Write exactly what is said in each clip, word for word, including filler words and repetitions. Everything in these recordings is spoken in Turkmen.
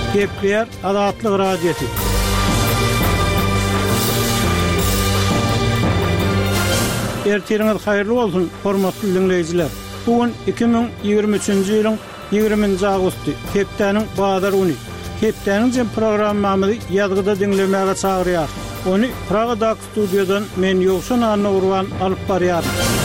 Gepler Azatlyk Radiosu. Ertiriniz hayırlı olsun, hormatly dinleyijiler. Bugün iki bin ýygrimi üçinji ýylyň ýygrimiňji agusty, hepdeniň bazar güni. Hepdeniň jem programmamyzy ýazgyda dinlemäge çagyrýar. Onu Pragadak studiodan men Ýowşan Anna Urban alyp barýar.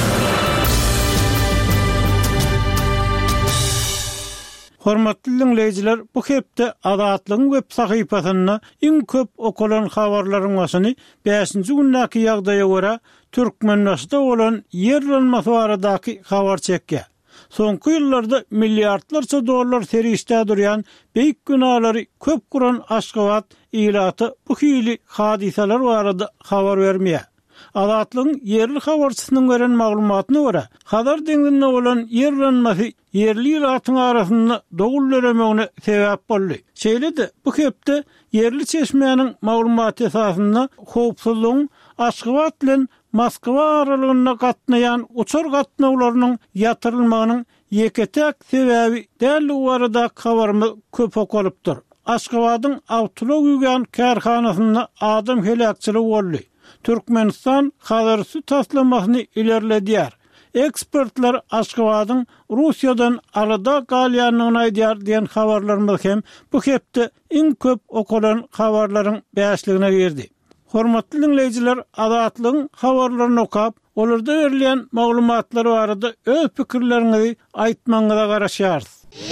Hormatly dinleyijiler, bu hepde Azatlygyň web sahypasyna iň köp okulan habarlaryň başyny beşinji günnäki ýagdaýa görä Türkmenistanda olan ýerlenmesi baradaky habar çekýär. Soňky ýyllarda milliardlarça dollar serişde durýan beýik günalary köp guran Aşgabat ilaty bu hili hadiseler barada habar bermeýär. Azatlygyň yerli habarçysynyň beren maglumatyna görä, Hazar deňizinde olan ýerlenmesi yerli ýylatyň arasynda dogullarymyny sebäp boldy. Şeýle-de bu hepde yerli çeşmeýäniň maglumaty esasynda howpsuzlygyň Aşgabat bilen Moskwa aralygyna gatnaýan uçur gatnawlarynyň ýatyrylmagynyň ýeketek sebäbi däl bu arada habarmy köp okulypdyr. Aşgabatyň awtolog ýügen kärhanasynda adam helakçylygy boldy. Türkmenistan habarçy taslamasyny ilerledýär. Ekspertler Aşgabatyň Russiýadan arada galýanyny aýdýar diýen habarlarmy hem bu hepde iň köp okulan habarlaryň beşligine girdi. Hormatly dinleyijiler, Azatlygyň habarlaryny okap, olarda berilýän maglumatlar barada öz pikirleriňizi aýtmaňyza garaşýar.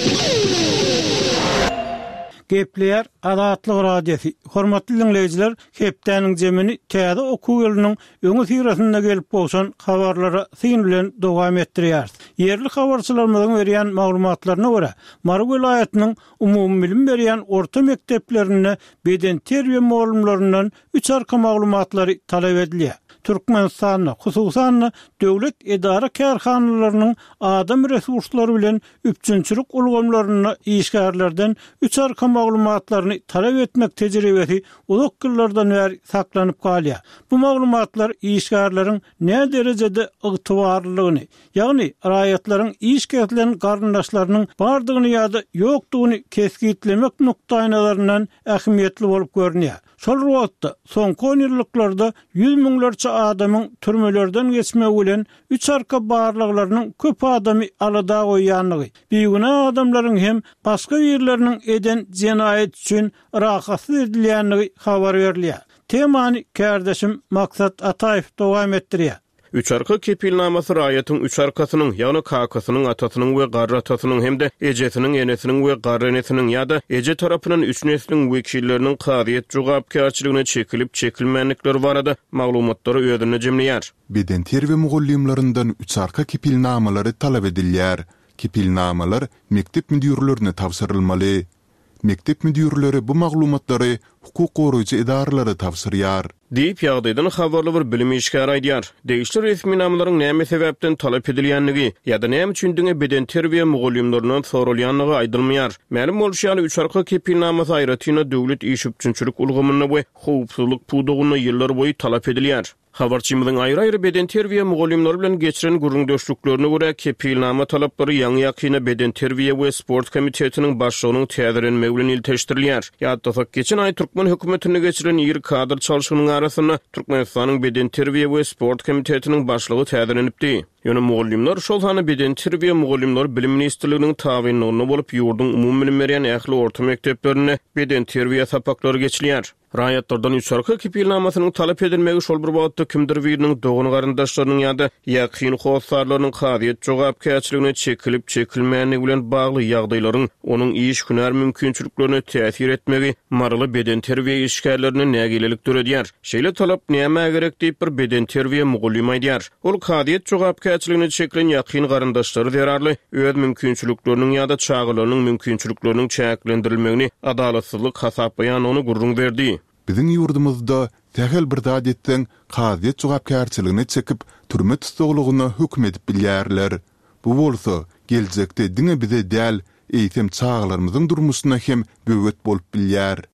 Gepler Azatlyk Radiosu. Hormatly dinleyijiler, hepdeniň jemini täze okuw ýolunyň öňü sirasynda gelip bolşan habarlara syn bilen dowam etdirýär. Yerli habarçylarymyň berýän maglumatlaryna görä, Marw vilayatynyň umumy bilim berýän orta mekdeplerine beden terbiýe muallimlerinden üç arka maglumatlary talap edilýär. Türkmenistan'da, hususan döwlet edara kärhanalarynyň adam resurslary bilen üpçünçülük ulgamlaryna işgärlerden üç arka maglumatlaryny talap etmek tejribesi uzak ýyllardan beri saklanyp galýar. Bu maglumatlar işgärleriň ne derejede ygtybarlygyny, ýagny raýatlaryň işgärlerini garyndaşlarynyň bardygyny ýa-da ýokdugyny keskitlemek nukdaýnalaryndan ähmiýetli bolup görünýär. Şol wagtda soňky ýyllarda ýüz miňlerçe adamyň türmelerden geçmegi bilen üç arka barlyklarynyň köp adamy alada goýanlygy, beýguna adamlaryň hem başga ýerleriniň eden jenaýet üçin rahatsız edilýänligi habar berilýär. Temany kardeşim Maksat Ataýew dowam etdirýär. Üç arka kepilnamasy raýatyň üç arkasynyň, ýagny kakasynyň, atasynyň we garry atasynyň hemde ejesiniň, enesiniň we garry enesiniň ýa-da eje tarapynyň üç nesliniň wekilleriniň kadyýet jogapkärçiligine çekilip çekilmänlikleri barada maglumatlary öýdüne jemleýär. Beden terbiýe mugallimlerinden üç arka kepilnamalary talap edilýär. Kepilnamalar mektep müdürlerine tawsyrylmaly. Mektep müdürleri bu maglumatlary hukuk goraýjy idaralara tawsyrýar. Diýip ýagdaýdan habarly bir bilim işgäri aýdýar. Degişli resmi namlaryň näme sebäpden talap edilýänligi ýa-da näme üçin diňe beden terbiýe mugallimlerinden sorulýanlygy aýdylmaýar. Ma'lum bolýanly üç arka kepilnamasy aýratyna döwlet iş üçünçülük ulgamyny we howpsuzlyk pudugyny ýyllar boýy talap edilýär. Habarçymyzyň aýry-aýry beden terbiýe mugallimleri bilen geçiren gurrundaşlyklarına görä kepilnama talaplary ýaňy ýakyna beden terbiýe we sport komitetiniň başlygynyň täzelenmegi bilen ilteşdirilýär. Ýa-da geçen aý Türkmen hökümetine geçiren ýyry kadr çalşygynyň arasynda Türkmenistanyň beden terbiýe we sport komitetiniň başlygy täzelenipdi. Ýöne mugallimler şol hany beden terbiýe mugallimleri bilim ministrliginiň tabiňlygyna bolup ýurduň umumy bilim berýän ähli orta mekdeplerine beden terbiýe sapaklary geçilýär. Raýatlardan üç arka kepilnamasynyň talap edilmegi şol bir wagtda kimdir biriniň dogun garyndaşlarynyň ýa-da ýakyn howsalarlarynyň kadyýet jogapkärçiligine çekilip çekilmänligi bilen bagly ýagdaýlaryň onuň iş hünär mümkinçiliklerine täsir etmegi marly beden terbiýe işgärlerine nägilelik töredýär. Şeýle talap näme gerek diýip bir beden terbiýe mugallim aýdýar. Ol kadyýet jogapkärçiligine çekilen ýakyn garyndaşlary derarly öz mümkinçilikleriniň ýa-da çağılarynyň mümkinçilikleriniň çäklendirilmegini adalatsyzlyk hasaplayan onu gurrun berdi. Biziň ýurdumyzda tähel bir dadetden kadyýet jogapkärçiligine çekip türme tutuglugyna hükm edip bilýärler. Bu bolsa geljekde diňe bize däl eýtem çağlarymyzyň durmuşyna hem böwet bolup bilýär.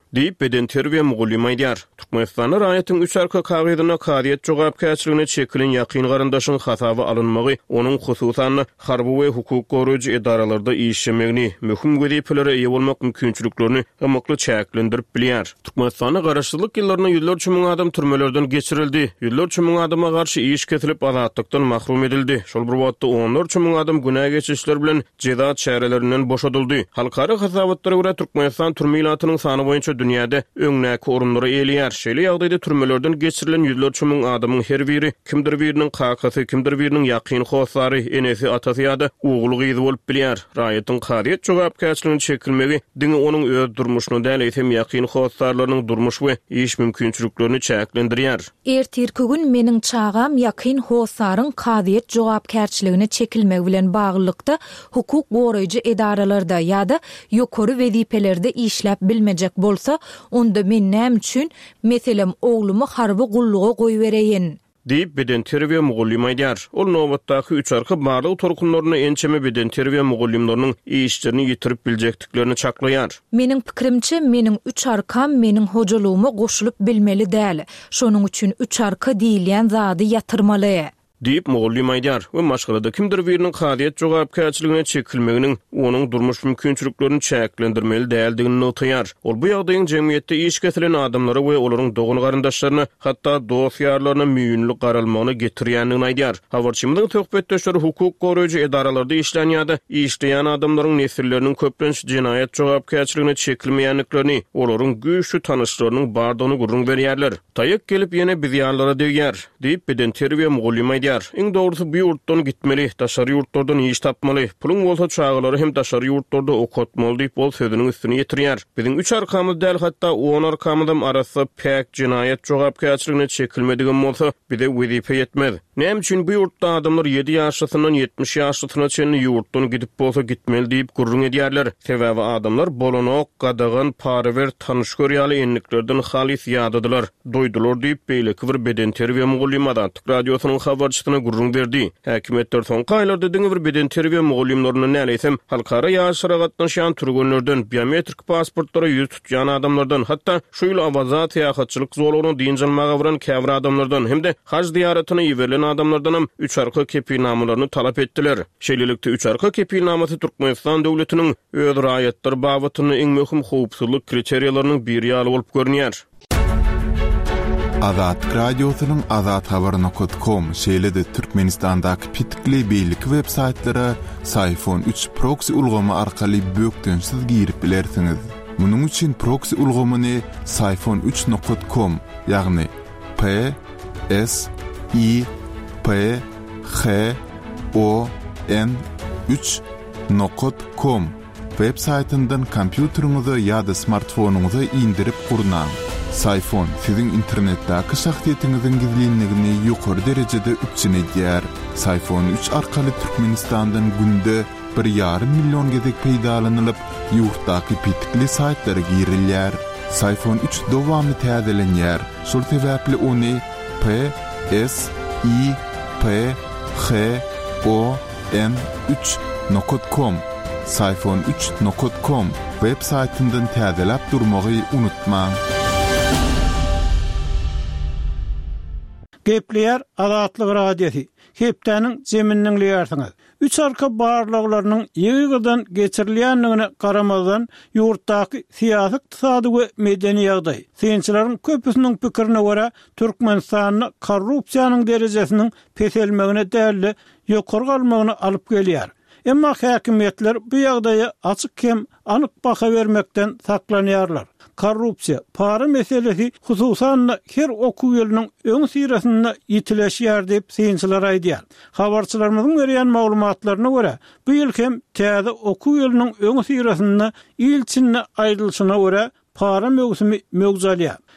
Deyip beden terbiye muğullim aydiyar. Türkmenistan'ı rayetin üç arka kağıdına kadiyet jogapkärçiligine çekilin yakin garındaşın hatavı alınmağı, onun hususanlı harbi ve hukuk koruyucu edaralarda işlemegini, mühüm wezipelere eye bolmak mümkinçiliklerini ymykly çäklendirip bilýär. Türkmenistan'da garaşsyzlyk ýyllaryna ýüzlerçe müň adam türmelerden geçirildi. Ýüzlerçe müň adama garşy iş kesilip azatlıktan mahrum edildi. Şol bir wagtda onlarça müň adam günah geçişler bilen ceza çärelerinden boşadyldy. Halkara hasabatlara göre Türkmenistan türmelatynyň sany boýunça dünýäde öňnäki orunlara eýelýär. Şeýle ýagdaýda türmelerden geçirilen ýüzlerçe müň adamyň her biri kimdir biriniň kakasy, kimdir biriniň ýakyn howsary, enesi atasy ýa-da ugly gyzy bolup bilýär. Raýatyň kadiýet jogapkärçiligine çekilmegi diňe onuň öz durmuşyny däl hem ýakyn howsarlarynyň durmuş we iş mümkinçiliklerini çäklendirýär. Ertirkügün meniň çağam ýakyn howsaryň kadiýet jogapkärçiligine çekilmegi bilen baglykda hukuk goraýjy edaralarda ýa-da ýokary wezipelerde işläp bilmejek bolsa, onda men näme üçin meselem oglumy harby gulluga goýberýän deyip beden terbiye muğullim aydiyar. Ol novatdaki üç arka barlığı torkunlarına ençeme beden terbiye muğullimlerinin işlerini yitirip bilecektiklerini çaklayar. Menin pikirimçe menin üç arkam menin hocaluğuma goşulup bilmeli däl. Şonun üçün üç arka diýilýän zady yatırmaly. Deyip muğullim aydiyar ve maşgalada kimdir birinin kadiyet jogapkärçiligine çekilmeginin onun durmuş mümkinçiliklerini çäklendirmeli däldigini notayar. Ol bu ýagdaýyň jemgyýetde iş kesilen adamlara we olaryň dogun garyndaşlaryna hatda dosýarlaryna müýünlük garalmagyny getirýändigini aýdýar. Habarçymyň töhbetdeşleri hukuk goraýjy edaralarda işlän ýa-da işleýän adamlaryň nesilleriniň köplenç jinayet jogapkärçiligine çekilmeýänliklerini, olaryň güýçlü tanışlarynyň bardygyny gurrun berýärler. Taýyk gelip ýene biz ýarlara degýär. Deyip beden terbiye muğullim aýdýar. Iň dogrusu bu ýurtdan gitmeli, daşary ýurtlardan iş tapmaly. Puluň bolsa çağalary hem daşary ýurtlarda okutmaly diýip bol sözüniň üstüne ýetirýär. Biziň üç arkamyz däl hatda on arkamyzam arasy pek jinayet jogapkärçiligine çekilmedigen bolsa, bize wezipe ýetmez. Näme üçin bu ýurtda adamlar yedi ýaşlysyndan ýetmiş ýaşlysyna çenli ýurtdan gidip bolsa gitmeli diýip gurrun edýärler. Sebäbi adamlar bolonok, gadagan, parawer, tanış görýäli enliklerden halis ýadadylar. Doýdular diýip beýleki bir beden terbiye muğullim Azatlyk radiosynyň habarçysyna gurrun berdi. Häkimetler soňky aýlarda diňe bir beden terbiye muğullimlaryny näleýsem halkara ýaşyra gatnaşan türgünlerden, biometrik pasportlara ýüz tutýan adamlardan, hatda şu ýyl awazat ýa-hatçylyk zolaryny diňjalmaga bilen käbir adamlardan hem de haj diýaratyna ýiberilen adamlardan üç arka kepilnamalaryny talap etdiler. Şeýlelikde üç arka kepilnamasy Türkmenistan döwletiniň öz raýatlar babatyny iň möhüm howpsuzlyk kriteriýalarynyň biri ýaly bolup görünýär. Azat radiosynyň azat habar nokta com şeýlede Türkmenistandaky pitkli beýlik web saytlara Sayfon üç proxy ulgamy arkaly bökdensiz girip bilersiňiz. Munyň üçin proxy ulgamyny sayfon üç nokta com ýagny P S I P H O N üç nokta com web saytyndan kompýuteriňize ýa-da smartfonuňyza indirip gurnaň. Sayfon sizin internetdäki şahsiýetiňiziň gizlinligini ýokary derejede üçinedýär. Sayfon üç arkaly Türkmenistandan günde bir ýarym million gezek peýdalanylyp, ýurtdaky pitkli saytlara girilýär. Sayfon üç dowamly täzelenýär. Şol sebäpli ony P S I P H O N üç nokta com sayfon üç nokta com web saytyndan täzelep durmagy unutmaň. Gepleýär Azatlyk radiosi. Hepdäniň zemininiň ýartyňy. Üç arka barlyklarynyň ýygydan geçirilýändigine garamazdan ýurtdaky syýasy, ykdysady we medeni ýagdaý. Synçylaryň köpüsiniň pikirine görä Türkmenistanyň korrupsiýanyň derejesiniň peselmegine däli ýokary galmagyny alyp gelýär. Emma häkimetler bu ýagdaýa açyk hem anyk baha bermekden saklanýarlar. Korrupsiýa, para meselesi hususan her okuw ýylynyň öň sirasyna ýitileşýär diýip synçylar aýdýar. Habarçylarymyzyň berýän maglumatlaryna görä, bu ýyl hem täze okuw ýylynyň öň sirasyna ilçinne aýdylşyna görä para mögsümi mögzalýar.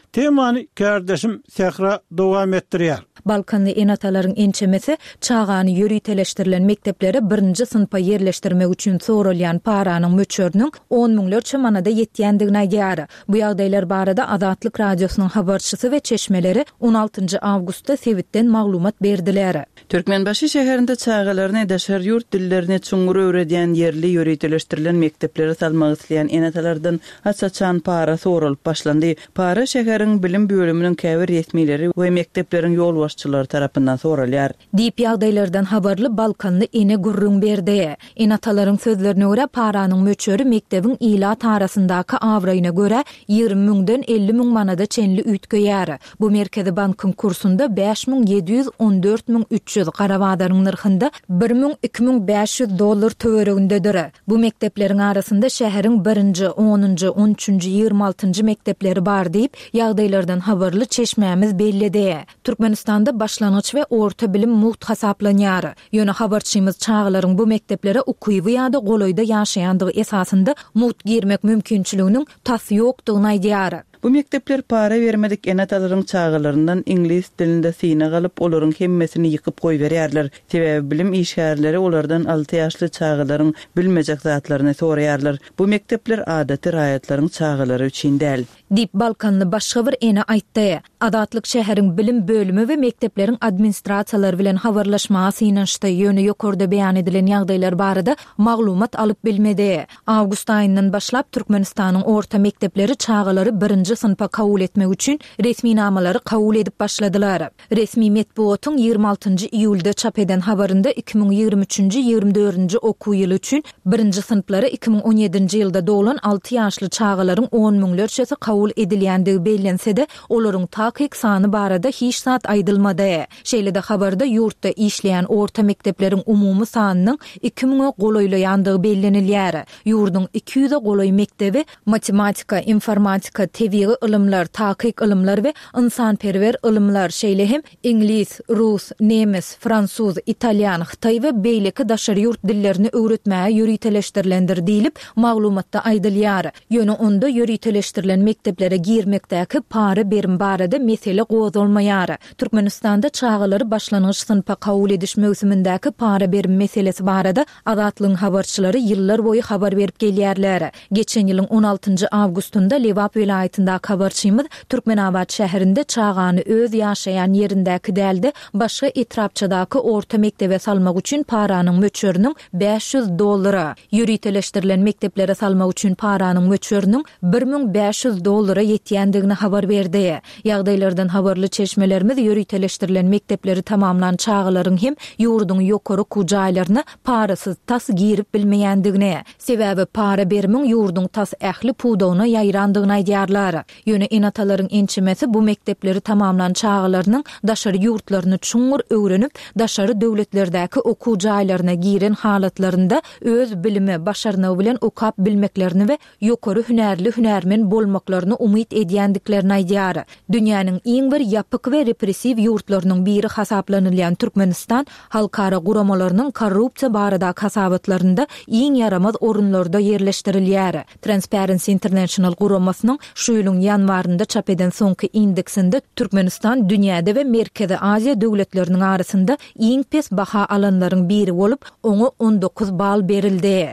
Temany kardeşim Sehra dowam etdirýär. Balkanly enatalaryň ençemesi çağany ýöriteleşdirilen mekteplere birinji sınıfa yerleşdirmek üçin sorulýan paranyň möçörüniň on miňlerçe manada ýetýändigini aýdýar. Bu ýagdaýlar barada Azatlyk radiosynyň habarçysy we çeşmeleri on altynjy awgustda Sewitden maglumat berdiler. Türkmenbaşy şäherinde çağalaryny daşar ýurt dillerini çuňur öwredýän yerli ýöriteleşdirilen mekteplere salmak isleýän enatalardan açaçan para sorulyp başlandy. Para şäheriň bilim bölüminiň käbir resmileri we mektepleriň ýol başçılar tarapyndan soralýar. Diýip ýagdaýlardan habarly Balkanly ene gurrun berdi. Enatalaryň sözlerine görä paranyň möçöri mektebiň ilat arasyndaky awraýyna görä ýygrimi miňden elli miň manada çenli ütgeýär. Bu Merkezi Bankyň kursunda beş miň ýedi ýüz on dört miň üç ýüz garawadaryň nyrkynda bir miň iki miň beş ýüz dollar töweregindedir. Bu mektepleriň arasynda şäheriň birinji, onunjy, on üçünjy, ýygrimi altynjy mektepleri bar diýip ýagdaýlardan habarly çeşmämiz bellidi. Türkmenistan da başlangıç ve orta bilim muht hasaplanýar. Ýöne habarçymyz çağlaryň bu mekteplere okuýy ýa-da goloýda ýaşaýandygy esasynda muht girmek mümkinçiliginiň tasy ýokdugyny aýdýar. Bu mektepler para vermedik enatalaryň çağalaryndan ingliz dilinde syna galyp olaryň hemmesini ýykyp goýberýärler. Sebäbi bilim işgärleri olardan alty ýaşly çağalaryň bilmejek zatlaryny soraýarlar. Bu mektepler adaty raýatlaryň çağalary üçin däl. Dip Balkanly başga bir ene aýtdy. Azatlyk şäheriň bilim bölümi we mektepleriň administrasiýalary bilen habarlaşmasy ýynanşda ýöne ýokarda beýan edilen ýagdaýlar barada maglumat alyp bilmedi. Awgust aýyndan başlap Türkmenistanyň orta mektepleri çağalary birinji sınıfa kabul etmek üçin resmi namalary kabul edip başladylar. Resmi metbuatyň ýygrimi altynjy iýulda çap eden habarynda iki miň ýygrimi üçünjy ýygrimi dördünjy okuw ýyly üçin birinji sınıflara iki miň on ýedinji ýylda dolan alty ýaşly çağalaryň on miňlerçesi kabul edilýändigi bellense-de olaryň takyk sany barada hiç zat aýdylmady. Şeýle-de habarda ýurtda işleýän orta mektepleriň umumy sanynyň iki miňe goloýlandygy bellenilýär. Ýurduň iki ýüze goloý mektebi matematika, informatika, tebigy ilmler, takyk ilmler we ynsanperwer ilmler şeýle hem ingliz, rus, nemes, fransuz, italyan, Hytaý we beýleki daşary ýurt dillerini öwretmäge ýöriteleşdirilendir diýilip maglumatda aýdylýar. Ýöne onda ýöriteleşdirilen mekteplere girmekdäki para berim barada mesele gozulmaýar. Türkmenistanda çağalary başlanyç sınıfa kabul ediş mövsümindäki para berim meselesi barada Azatlyň habarçylary ýyllar boyu habar berip gelýärler. Geçen ýylyň on altynjy awgustunda Lewap vilayatynda habarçymyz Türkmenabad şäherinde çağany öz ýaşaýan ýerindäki dälde başga etrapçydaky orta mektebe salmak üçin paranyň möçörüniň beş ýüz dollara, ýöriteleşdirilen mekteplere salmak üçin paranyň möçörüniň bir miň beş ýüz dollara ýetýändigini habar berdi. Ýagdaýlardan habarly çeşmelerimiz ýöriteleşdirilen mektepleri tamamlan çağalaryň hem ýurduň ýokary kujaýlaryna parasyz tas girip bilmeýändigini, sebäbi para berimiň ýurduň tas ähli puwdagyna ýaýrandygyny aýdýarlar. Ýöne enatalaryň ençemesi bu mektepleri tamamlan çağalarynyň daşary ýurtlaryny çuňur öwrenip daşary döwletlerdäki okuw jaýlaryna giren halatlarynda öz bilimi, başaryny bilen okap bilmeklerini we ýokary hünärli hünärmen bolmaklaryny umyt edýändiklerini aýdýar. Dünýäniň iň bir ýapyk we repressiw ýurtlarynyň biri hasaplanylýan Türkmenistan halkara guramalarynyň korrupsiýa barada hasabatlarynda iň yaramaz orunlarda ýerleşdirilýär. Transparency International guramasynyň şu ýylyň ýanwarynda çap eden soňky indeksinde Türkmenistan dünýäde we Merkezi Aziýa döwletleriniň arasynda iň pes baha alanlaryň biri bolup, oňa on dokuz bal berildi.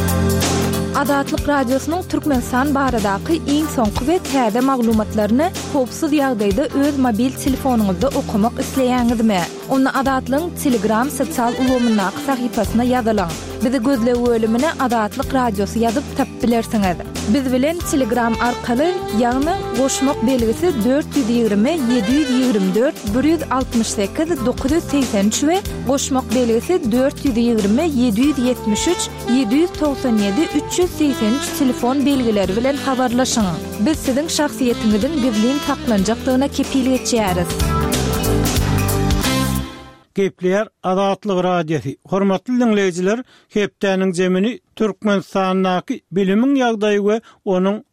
Azatlyk radiosynyň Türkmenistan baradaky iň soňky we täze maglumatlaryny howpsuz ýagdaýda öz mobil telefonuňyzda okumak isleýäňizmi? Onu Azatlyň Telegram sosial ulgamyna sahypasyna ýazylaň. Bizi gözlegi bölümine Azatlyk radiosu ýazyp tap bilersiňiz. Biz bilen Telegram arkaly ýagny goşmak belgisi dört yüz ýygrimi ýedi yüz ýygrimi dört bir yüz altymyş sekiz dokuz yüz seksen üç we goşmak belgisi dört yüz ýygrimi ýedi yüz ýetmiş üç ýedi yüz toksan ýedi üç yüz seksen üç telefon belgileri bilen habarlaşyň. Biz siziň şahsiýetiňizin gizlin saklanjakdygyna kepillik etýäris. Gepler Azatlyk radiosu. Hormatly dinleyijiler, hepdäniň jemini Türkmenistanyň bilimiň ýagdaýy we onuň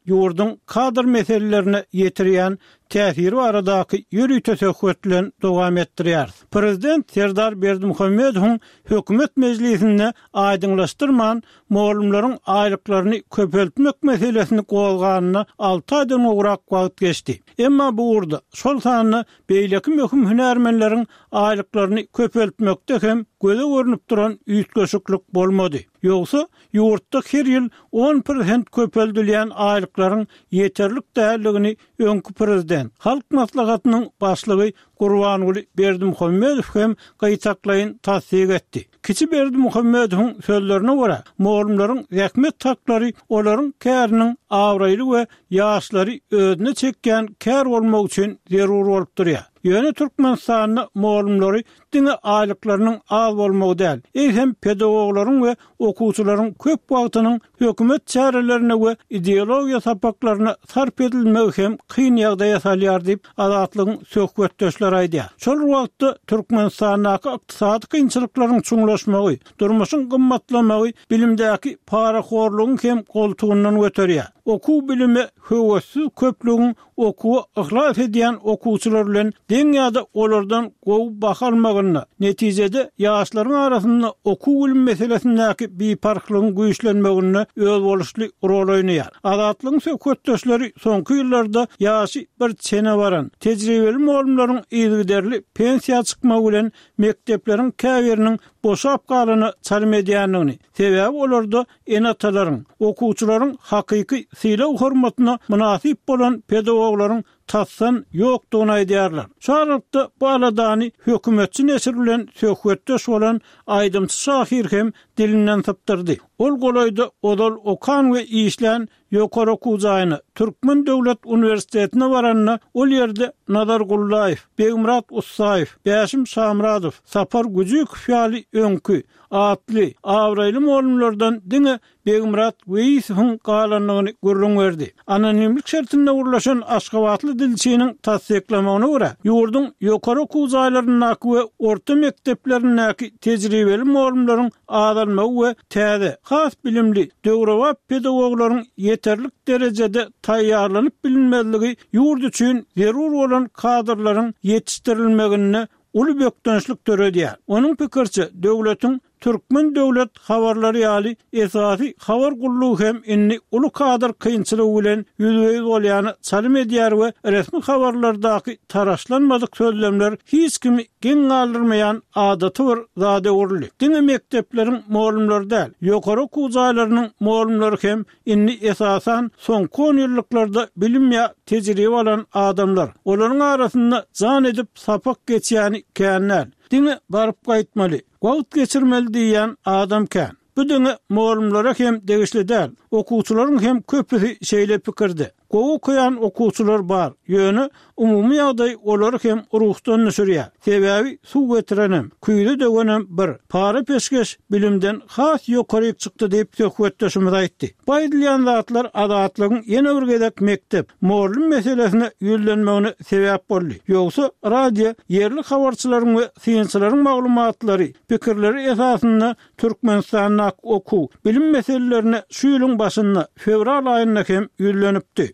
yurdun kadr meselelerine yetiriyen täsiri aradaky ýürüýte söhbetlen dowam etdirýär. Prezident Serdar Berdimuhammedow hökümet meclisinde aýdynlaşdyrman muallimlaryň aýlyklaryny köpeltmek meselesini gowalganyna alty aýdan ograk wagt geçdi. Emma bu urda şol sanyny beýleki möhüm hünärmenleriň aýlyklaryny köpeltmekde hem göze görünüp duran üýtgeşiklik bolmady. Ýogsa ýurtda her ýyl on prosent köpeldilýän aýlyklaryň ýeterlik däldigini öňkü prezident Halk maslahatynyň başlygy Gurbanuly Berdimuhammedow hem gaýtaklaýyn tasdik etdi. Kiçi Berdimuhammedowyň sözlerine görä, muallimlaryň rahmet taklary olaryň käriniň awraýly we ýaşlary özüne çekýän kär bolmak üçin zerur bolup durýar. Ýöne Türkmenistanyň muallimlary diňe aýlyklarynyň az bolmagy däl, hem pedagoglaryň we okuwçylaryň köp wagtynyň hökümet çärelerine we ideologiýa sapaklaryna sarp edilmegi hem kyn ýagdaýa salýar diýip Azatlygyň söhbetdeşleri aýdýar. Şol wagtda Türkmenistanyň ykdysady kynçylyklaryň çuňlaşmagy, durmuşyň gymmatlamagy, bilimdäki paraxorlugyň hem goltugundan göterýär. Okuw bilimi höwessiz köplügiň okuwy ihlas edýän okuwçylar bilen deň ýa-da olardan gowy bakalmagyny, netijede ýaşlaryň arasynda okuw bilim meselesindäki biparklygyň güýçlenmegine öz boluşly rol oýnaýar. Azatlygyň söhbetdeşleri soňky ýyllarda ýaşy bir çene baran, tejribeli muallimlaryň ýygyderli pensiýa çykmagy bilen mektepleriň käbiriniň boşap galyny çalym edýändigini, sebäbi olarda enatalaryň, okuwçylaryň hakyky sylaw hormatyna münasip bolan pedagoglaryň tassan ýokdugyny aýdýarlar. Şarapda bu aladany hökümetçi nesir bilen söhbetdeş bolan Aýdymçy Şahir hem dilinden saptyrdy. Ol golaýda odal okan we işlän ýokary okuw jaýyny Türkmen Döwlet Uniwersitetine baranna ol ýerde Nadar Gullaýew, Begimrat Ussaýew, Bäşim Şamradow, Sapar Güjük fiýaly öňkü atly awraýly muallimlerden diňe Begimrat Weýsowyň galanlygyny görüň berdi. Anonimlik şertinde urlaşan Aşgabatly dilçiniň tasdiklamagyna görä, ýurdun ýokary okuw jaýlarynyň we orta mektepleriňki tejribeli muallimleriň adalmagy we täze, has bilimli, döwrewap pedagoglaryň yeterlik derejede taýýarlanyp bilinmezligi ýurt üçin zerur bolan kadrlaryň ýetişdirilmegine uly bökdönçlik töredýär. Onuň pikirçe, döwletiň Türkmen döwlet habarlary ýaly esasy habar gullugy hem inni uly kadr kynçylygy bilen ýüzüňiz bolýany çalym edýär we resmi habarlardaky taraşlanmadyk sözlemler hiç kimi geň galdyrmaýan adaty bir zada urly. Diňe mektepleriň muallimleri däl, ýokary okuw jaýlarynyň muallimleri hem inni esasan soňky on ýyllarda bilim ýa tejribe bolan adamlar. Olaryň arasynda jan edip sapak geçýäni känler. Diňe baryp gaýtmaly, wagt geçirmeli diýen adam kän. Bu diňe muallimlere hem degişli däl, okuwçylaryň hem köpüsi şeýle pikirde. Gowy okuyan okuwçylar bar. Ýöne umumy ýagdaý olary hem ruhdan nüşürýär. Sebäbi suw getirenem, küýde döwenem bir para peşkeş bilimden has ýokary çykdy diýip söhbetdeşimiz aýtdy. Baýdylýan zatlar adatlygyň ýene bir gedek mektep muallim meselesine ýüllenmegine sebäp boldy. Ýogsa radio ýerli habarçylaryň we synçylaryň maglumatlary, pikirleri esasynda Türkmenistanyň okuw bilim meselelerine şu ýylyň başynda fevral aýynda hem ýüllenipdi.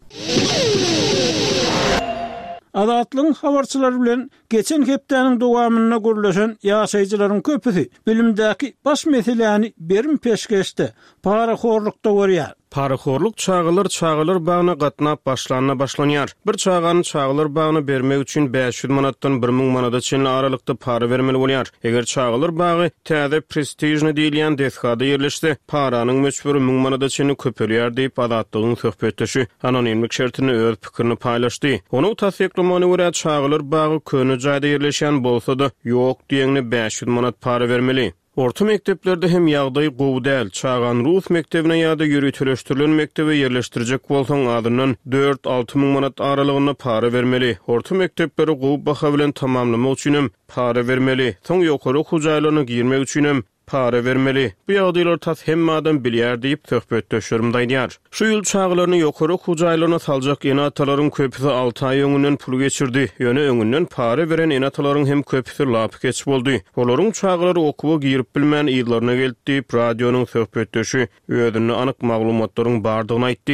Azatlygyň habarçylary bilen geçen hepdeniň dowamyna gürleşen ýaşaýjylaryň köpüsi bilimdäki baş meseleni berim peşkeşde paraxorlukda görýär. Paraxorluk çağılır çağılır bağına gatnap başlanana başlanýar. Bir çağanın çağılır bağını bermek üçin beş yüz manatdan bir ming manata çenli aralykda para vermeli bolýar. Eger çağılır bağı täze prestijni diýilýän deshada ýerleşdi, paranyň möçberi ming manata çenli köpelýär diýip Azatlygyň söhbetdeşi anonimlik şertini öz pikirini paýlaşdy. Onu tasdiklamagyna görä çağılır bağı köne jaýda ýerleşen bolsa-da ýok diýeni beş yüz manat para vermeli. Orta mekteplerde hem ýagdaý gowy däl, çağan Rus mektebine ýa-da ýürütüleşdirilen mektebe ýerleşdirjek bolsaň adyndan dört alty ming manat aralygyna para vermeli. Orta mektepleri gowy baha bilen tamamlamak üçin para vermeli. Soň ýokary okuw jaýlaryna girmek üçin para vermeli. Bu ýagdaýlar tas hemme adam bilýär diýip söhbetdeşlerim daýdýar. Şu ýyl çağlaryny ýokary okuw jaýlaryna saljak enatalaryň köpüsi alty aý öňünden pul geçirdi. Ýöne öňünden para beren enatalaryň hem köpüsi lap geç boldy. Olaryň çağlary okuwa girip bilmän ýyllaryna geldi diýip radionyň söhbetdeşi özüne anyk maglumatlaryň bardygyny aýtdy.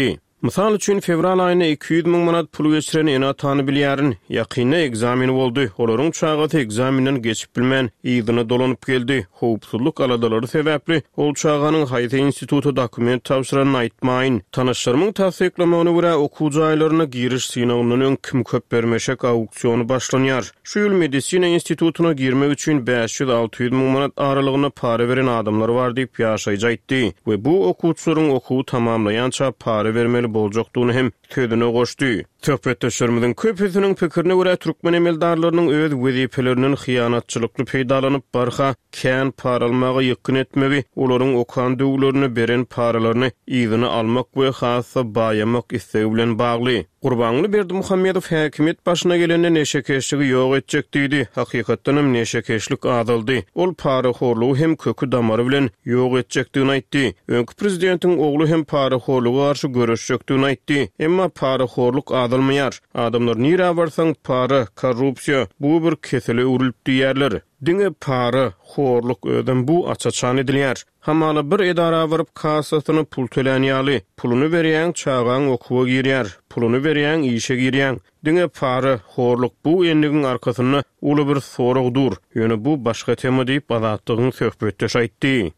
Misal üçin fevral aýyna iki yüz miň manat pul geçiren ene atany bilýärin. Ýakyny egzamini boldy. Olaryň çagaty egzaminden geçip bilmän, ýygyny dolanyp geldi. Howpsuzlyk aladalary sebäpli ol çaganyň Haýty institutu dokument tapşyranyny aýtmaýyn. Tanışlarymyň tasdiklamagyna görä okuwjy aýlaryna giriş synawynyň kim köp bermeşek auksiony başlanýar. Şu ýyl medisina institutuna girmek üçin beş yüz alty yüz miň manat aralygyna para beren adamlar bar diýip ýaşaýjy aýtdy. We bu okuwçylaryň okuwy tamamlaýança para bermeli boljakdygyny hem tödüne goşdy. Töhbetdeşlerimiziň köpüsiniň pikirine görä türkmen emeldarlarynyň öz wezipeleriniň hyýanatçylykly peýdalanyp barha kän para almagy ýykyn etmegi, olaryň okan döwlerini beren paralaryny ýygyny almak we hassa baýamak isegi bilen bagly. Gurbanly Berdimuhammedow häkimet başyna gelende neşekeşligi ýok etjek diýdi. Hakykatdan hem neşekeşlik adaldy. Ol para horlugy hem kökü damary bilen ýok etjekdigini aýtdy. Öňkü prezidentiň ogly hem para horlugy garşy görüşjekdigini aýtdy. Emma para horluk adalmaýar. Adamlar nira barsaň para, korrupsiýa bu bir kesele urulyp diýerler. Diňe para, horluk ödem bu açaçan edilýär. Hamala bir edara barıp kasasyny pul tölenýäli. Puluny berýän çagaň okuwa girýär. Puluny berýän işe girýän. Diňe para, horluk bu enligiň arkasyna uly bir soragdur. Ýöne bu başga tema diýip azatlygyň söhbetde aýtdy.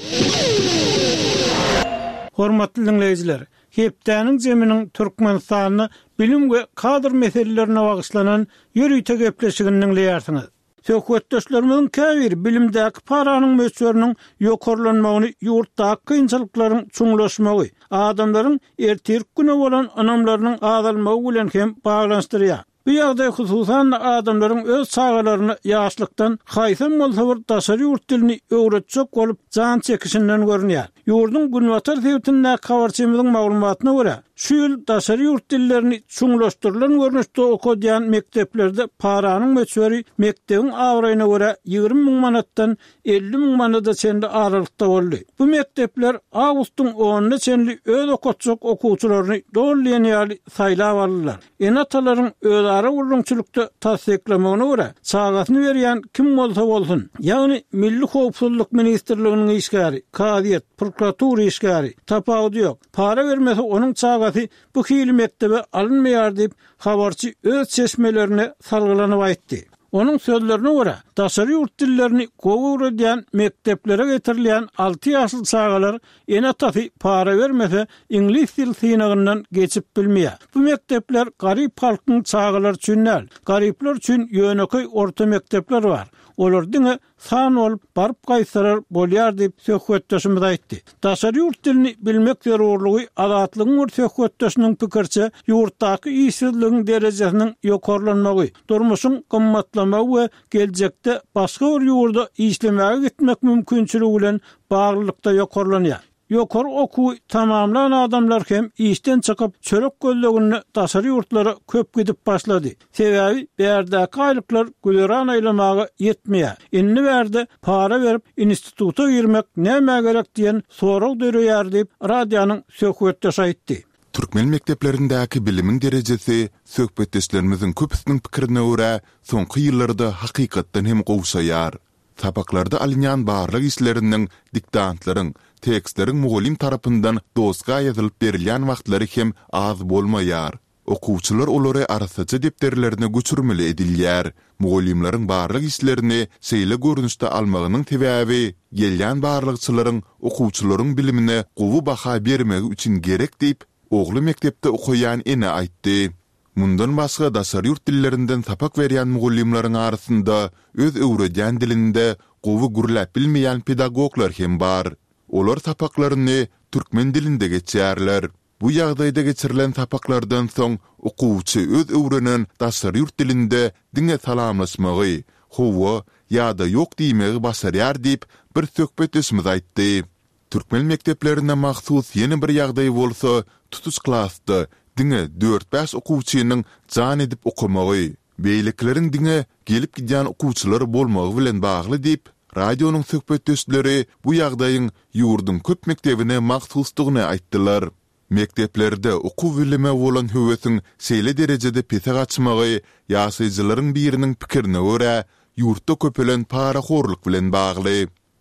Hormatly dinleýijiler, Hepdäniň jeminiň Türkmenistanyny bilim we kadr meselelerine bagyşlanan ýürüýte gepleşigini dinleýärsiňiz. Söhbetdeşlerimiň käbir bilimdäki paranyň möçberiniň ýokarlanmagyny, ýurtdaky kynçylyklaryň çuňlaşmagy, adamlaryň ertirk güne bolan anamlarynyň azalmagy bilen hem baglanşdyrýar. Bu ýagdaý hususan adamlaryň öz sagalaryny ýaşlykdan haýsam bolsa bir daşary ýurt dilini öwretjek bolup jan çekişinden görünýär. Ýurdun günwatar sebäpden habarçymyzyň maglumatyna görä, şu ýyl daşary ýurt dillerini çuňlaşdyrylan görnüşde okudýan mekteplerde paranyň möçberi mektebiň awraýyna görä ýygrimi miň manatdan elli miň manata çenli aralykda boldy. Bu mektepler awgustyň onuny çenli öz okutjak okuwçylaryny dolýan ýaly saýlap aldylar. Enatalaryň özara urunçylykda tasdiklamagyna görä çagatyny berýän kim bolsa bolsun, ýagny Milli Howpsuzlyk ministrliginiň işgäri, kadiýet, prokuratura işgäri, tapawdy ýok. Para bermese onuň çagaty bu hili mektebe alınmaýar diýip habarçy öz çeşmelerine salgylanyp aýtdy. Onun sözlerine görä, daşary ýurt dillerini gowy edýän mekteplere getirilýän alty ýaşly çagalar enataty para bermese ingliz dil synagyndan geçip bilmeýär. Bu mektepler garyp halkyň çagalar üçin näl, garyplar üçin ýönekay orta mektepler bar. Olar diňe san olup barıp gaýsarar bolýar diýip söhbetdeşimiz aýtdy. Daşary ýurt dilini bilmek zerurlugy azatlygyň söhbetdeşiniň pikirçe ýurtdaky işsizligiň derejesiniň ýokarlanmagy, durmuşyň gymmatlamagy we geljekde başga bir ýurda işlemäge gitmek mümkinçiligi bilen baglykda ýokarlanýar. Ýokary okuwy tamamlanan adamlar hem işden çykyp çörek gözlegini daşary ýurtlara köp gidip başlady. Sebäbi bärdäki aýlyklar güleran aýlamagy ýetmeýär. Inni bärde para berip instituta girmek näme gerek diýen sorag döreýär diýip radionyň söhbetdeşi aýtdy. Türkmen mekdeplerindäki bilimiň derejesi söhbetdeşlerimiziň köpüsiniň pikirine görä soňky ýyllarda hakykatdan hem gowşaýar. Tabaklarda alınyan barlyk işleriniň diktantlaryň, tekstlerin mugallim tarapyndan doska ýazylyp berilýän wagtlary hem az bolmaýar. Okuwçylar olary arasaça depterlerine göçürmeli edilýär. Mugallimlaryň barlyk işlerini seýle görnüşde almagynyň sebäbi gelýän barlykçylaryň okuwçylaryň bilimine gowy baha bermegi üçin gerek diýip ogly mektepde okuyan ene aýtdy. Mundan başga daşary ýurt dillerinden tapak berýän mugallimlaryň arasynda öz öwredýän dilinde gowy gürläp bilmeýän pedagoglar hem bar. Olar tapaklaryny türkmen dilinde geçýärler. Bu ýagdaýda geçirilen tapaklardan soň okuwçy öz öwrenen daşary ýurt dilinde diňe salamlaşmagy, howa ýa-da ýok diýmegi başarýar diýip bir söhbetdeşimiz aýtdy. Türkmen mekteplerine mahsus ýene bir ýagdaý bolsa, tutuş klasda diňe dört beş okuwçynyň jan edip okumagy, beýlekleriň diňe gelip gidýän okuwçylar bolmagy bilen bagly diýip radionyň söhbetdeşleri bu ýagdaýyň ýurdun köp mektebine mahsusdygyny aýtdylar. Mekteplerde okuw bilime bolan höwesiň seýle derejede petek açmagy ýaşaýjylaryň biriniň pikirine görä ýurtda köpelen para horluk bilen bagly.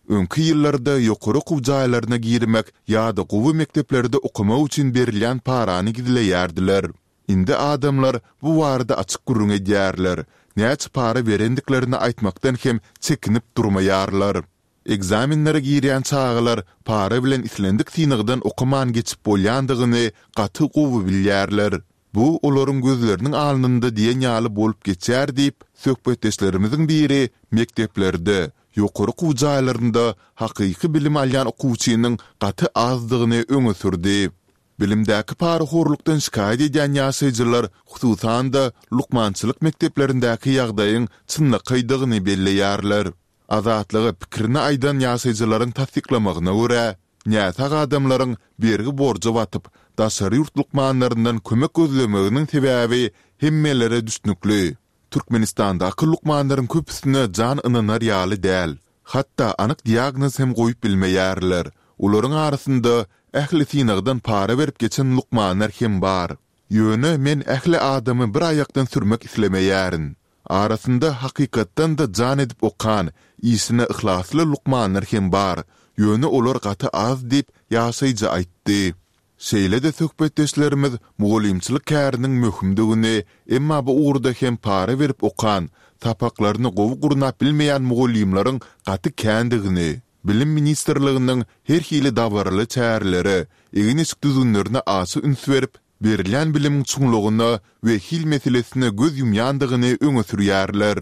Öňki ýyllarda ýokary okuw jaýlaryna girmek ýa-da gowy mekteplerde okumak üçin berilýän parany gizleýärdiler. Indi adamlar bu warda açyk gurrun edýärler. Näçe para berendiklerini aýtmakdan hem çekinip durmaýarlar. Egzaminlere girýän çağlar para bilen islendik synygdan okuman geçip bolýandygyny gaty gowy bilýärler. Bu olaryň gözleriniň alnynda diýen ýaly bolup geçär diýip söhbetdeşlerimiziň biri mekteplerde ýokary okuw jaýlarynda hakyky bilim alýan okuwçynyň gaty azdygyny öňe sürdi. Bilimdäki paraxorlukdan şikayet edýän ýaşaýjylar hususan da lukmançylyk mekteplerindäki ýagdaýyň çynlygydygyny belleýärler. Azatlygy pikirini aýdan ýaşaýjylaryň tasdiklamagyna görä, näçe adamlaryň bergi borja batyp, daşary ýurt lukmanlaryndan kömek gözlemeginiň sebäbi hemmelere düşnükli. Türkmenistandaky lukmanlaryň köpüsine jan ınanar ýaly däl. Hatda anyk diagnoz hem goýup bilmeýärler. Olaryň arasynda ähli synagdan para berip geçen lukmanlar hem bar. Ýöne men ähli adamy bir aýakdan sürmek islemeýärin. Arasynda hakykatdan da jan edip okan, isine ihlasly lukmanlar hem bar. Ýöne olar gaty az diýip ýaşaýjy aýtdy. Şeýle de söhbetdeşlerimiz mugallimçilik käriniň möhümdigini, emma bu uğurda hem para berip okan, tapaklaryny gowy gurnap bilmeýän mugallimlaryň gaty kändigini, Bilim Ministerligining her hili dawarly çäreleri, eginiş düzünlerine asy üns berip, berilän bilim çuňlugyna we hil meselesine göz yumýandygyny öňe sürýärler.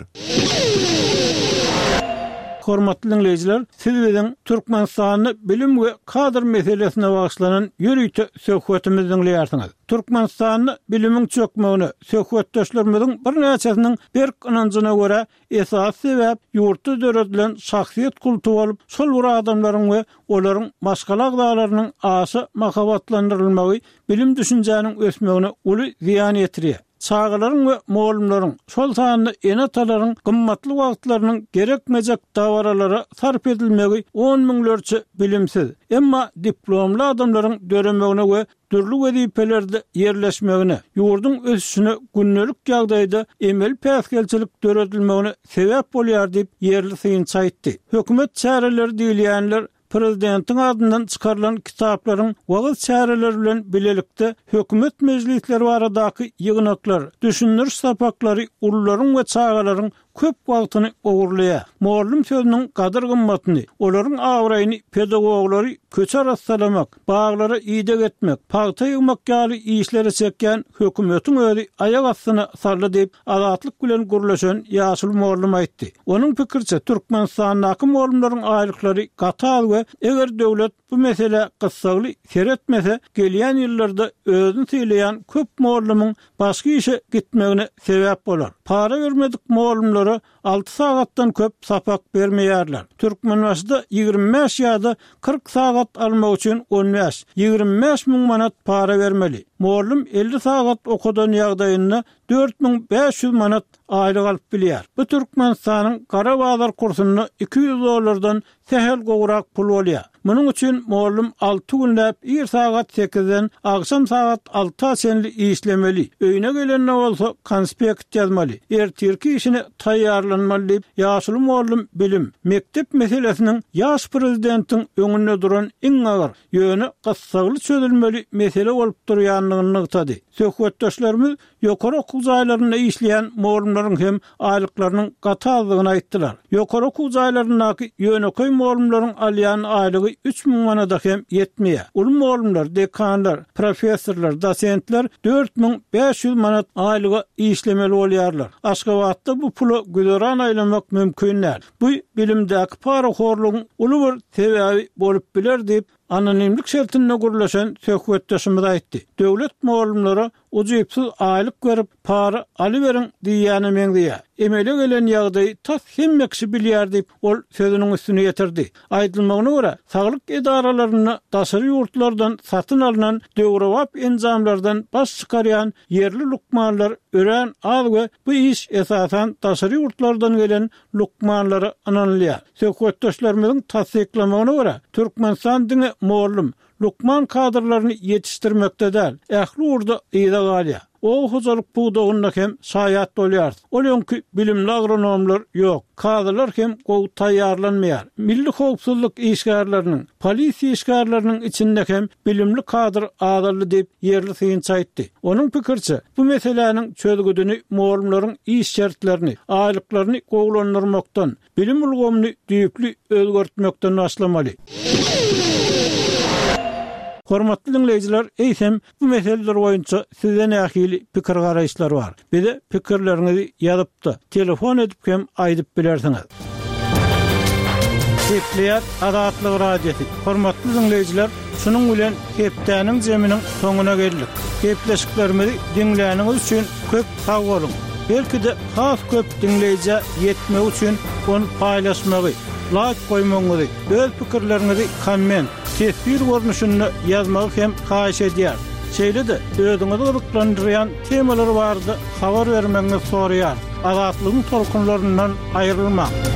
Hormatly dinleyijiler, siz bilen Türkmenistanyny bilim we kadr meselesine bagyşlanan ýürüýte söhbetimizi dinleýärsiňiz. Türkmenistanyny bilimiň çökmegine söhbetdeşlerimiziň bir näçesiniň berk inanjyna görä esas sebäp ýurtda döredilen şahsiýet kulty bolup, şol bir adamlaryň we olaryň başgalar daglarynyň asy makabatlandyrylmagy bilim düşünjäniň ösmegine uly ziýan ýetirýär. Çağlaryň we mugallimlaryň şol sanyny enatalaryň gymmatly wagtlarynyň gerekmejek dawaralara sarp edilmegi on miňlerçe bilimsiz, emma diplomly adamlaryň döremegine we türlü wezipelerde yerleşmegine, ýurduň ösüşine günnelik ýagdaýda emel päsgelçilik döredilmegine sebäp bolýar diýip ýerli syýynça aýtdy. Hökümet çäreleri diýilýänler Prezidentiň adyndan çykarylan kitaplaryň wagyz çäreleri bilen bilelikde hökümet mejlisleri aradaky ýygnaklar, düşündiriş sapaklary ullaryň we çağalaryň köp wagtyny ogurlaýar. Muallim sözüniň gadyr gymmatyny, olaryň awraýyny pedagoglary köçer assalamak, baglara ýyda getmek, paýta ýygmak ýaly işlere çekýän hökümetiň özi aýak astyna sarly diýip azatlyk bilen gürleşen ýaşyl muallim aýtdy. Onuň pikirçe Türkmenistanyň muallimlaryň aýlyklary gatal we eger döwlet bu mesele gyssaly seretmese, gelýän ýyllarda özüni sylaýan köp muallimyň başga işe gitmegine sebäp bolar. Para bermedik muallimlere altı saatdan köp sapak bermeýärler. Türkmenistanda ýygrimi beş ýa-da kırk saat almak üçin on beş ýygrimi beş miň manat para bermeli. Muallim elli saat okudan ýagdaýynda dört miň beş ýüz manat aýlyk alyp bilýär. Bu Türkmenistanyň gara bazar kursyny iki yüz dollardan sehel gowrak pul bolýar. Munyň üçin muallim altı günläp bir saat sekizden akşam saat altıga çenli işlemeli. Öýüne gelende bolsa konspekt ýazmaly. Ertirki işine taýýarlanmaly diýip ýaşyl muallim bilim mektep meselesiniň ýaş prezidentiň öňünde duran iň agyr ýöne gyssaly çözülmeli mesele bolup durýanlygyny ýetdi. Söhbetdeşlerimiz ýokary okuw jaýlarynda işleýän muallimlaryň hem aýlyklarynyň gatazlygyny aýtdylar. Ýokary okuw jaýlaryndaky ýöneköy muallimlaryň alýan aýlygy üç miň manata hem ýetmeýär. Ul muallimler, dekanlar, professorlar, dosentler dört miň beş ýüz manat aýlyga işlemeli bolýarlar. Aşgabatda bu puly güzeran aýlamak mümkinler. Bu bilimdäki paraxorlugyň uly bir sebäbi bolup biler diýip anonimlik şertinde gürleşen söhbetdeşimiz aýtdy. Döwlet muallimlary ujypsyz aýlyk berip para alyberin diýýäni meňdiýär. Emele gelen ýagdaý tas hemmekşi bilýär diýip ol sözüniň üstüne ýetirdi. Aýdylmagyna görä, saglyk edaralaryny daşary ýurtlardan satyn alynan döwrewap enzamlardan baş çykarýan yerli lukmanlar ören az we bu iş esasan daşary ýurtlardan gelen lukmanlary ananlýar. Söhbetdeşlerimiziň tasdiklamagyna görä, Türkmenistan diňe muallim Lukman kadrlaryny yetişdirmekde däl. Ähli urda ýa-da galya. O hojalyk buğdağında hem sayat dolýar. Olýanky bilimli agronomlar ýok. Kadrlar hem gowy taýýarlanmaýar. Milli howpsuzlyk işgärlerini, polisiýa işgärlerini içinde hem bilimli kadr adally diýip ýerli syýynç aýtdy. Onuň pikirçe, bu meseleniň çözgüdüni mugallimlaryň iş şertlerini, aýlyklaryny gowlandyrmakdan, bilim ulgamyny düýpli özgertmekden başlamaly. Hormatly dinleyijiler, eýsem bu meseleler boýunça sizden ähli pikir garaýşlar bar. Bize pikirlerinizi ýazypda, telefon edip hem aýdyp bilersiňiz. Sepliyat Adatlyk radiosi. Hormatly dinleyijiler, şunuň bilen hepdäniň jeminiň soňuna geldik. Hepleşiklerimizi dinläniňiz üçin köp sag bolun. Belki de has köp dinleýije ýetmek üçin onu paýlaşmagy, like koymaňyzy, öz pikirlerinizi komment, tesbir görnüşünde ýazmagy hem haýyş edýär. Şeýle de özüňizi gyzyklandyrýan temalar bardy, habar bermeňizi soraýar. Azatlygyň tolkunlaryndan aýrylmak.